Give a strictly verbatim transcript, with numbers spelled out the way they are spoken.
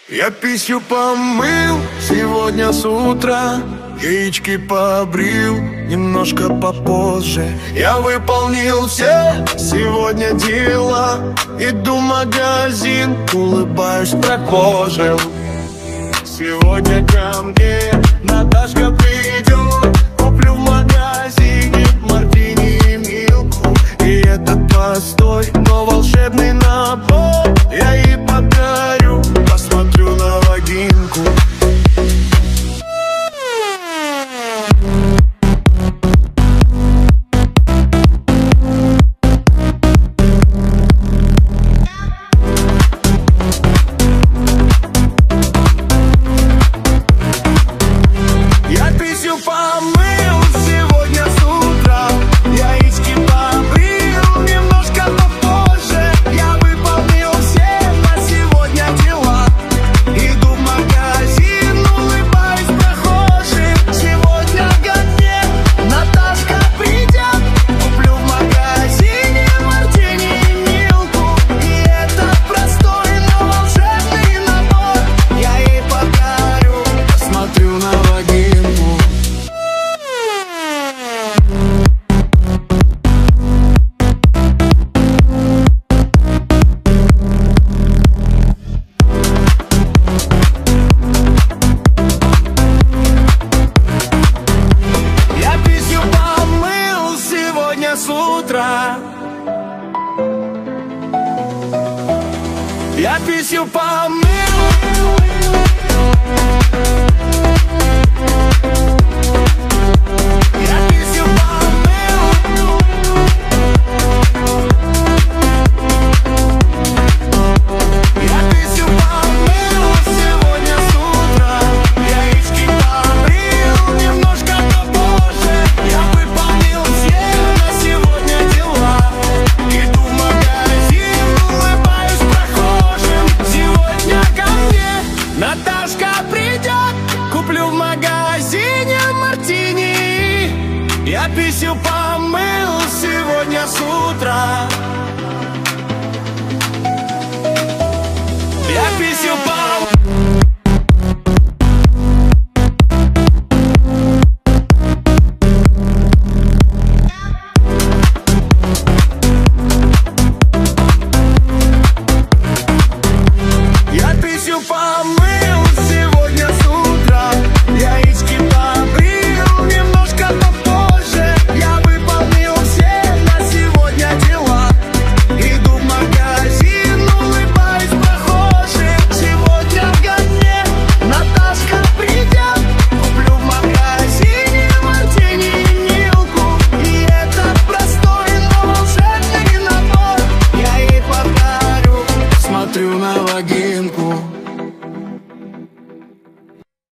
Я писю помыл сегодня с утра, яички побрил немножко попозже. Я выполнил все сегодня дела, иду в магазин, улыбаюсь прохожим. Сегодня ко мне Наташка придет, куплю в магазине мартини и милку. И этот простой, но волшебный набор я ей подарю, посмотрю на вагинку. Помыл сегодня с утра, яички побрил немножко попозже. Я выполнил все на сегодня дела, иду в магазин, улыбаюсь прохожим. Сегодня ко мне Наташка придет, куплю в магазине мартини и милку. И этот простой, но волшебный набор я ей подарю, посмотрю на вагинку. С утра я писю помыл. Я писю помыл. Я писю помыл сегодня с утра, яички побрил немножко попозже. Я выполнил все на сегодня дела, иду в магазин, улыбаюсь прохожим. Сегодня ко мне Наташка придет, куплю в магазине мартини. Я писю помыл сегодня с утра. Я писю помыл. Я писю помыл сегодня с утра, яички побрил немножко попозже. Я выполнил все на сегодня дела, иду в магазин, улыбаюсь прохожим. Сегодня ко мне Наташка придет, куплю в магазине мартини и милку. И этот простой, но волшебный набор я ей подарю, смотрю на вагинку.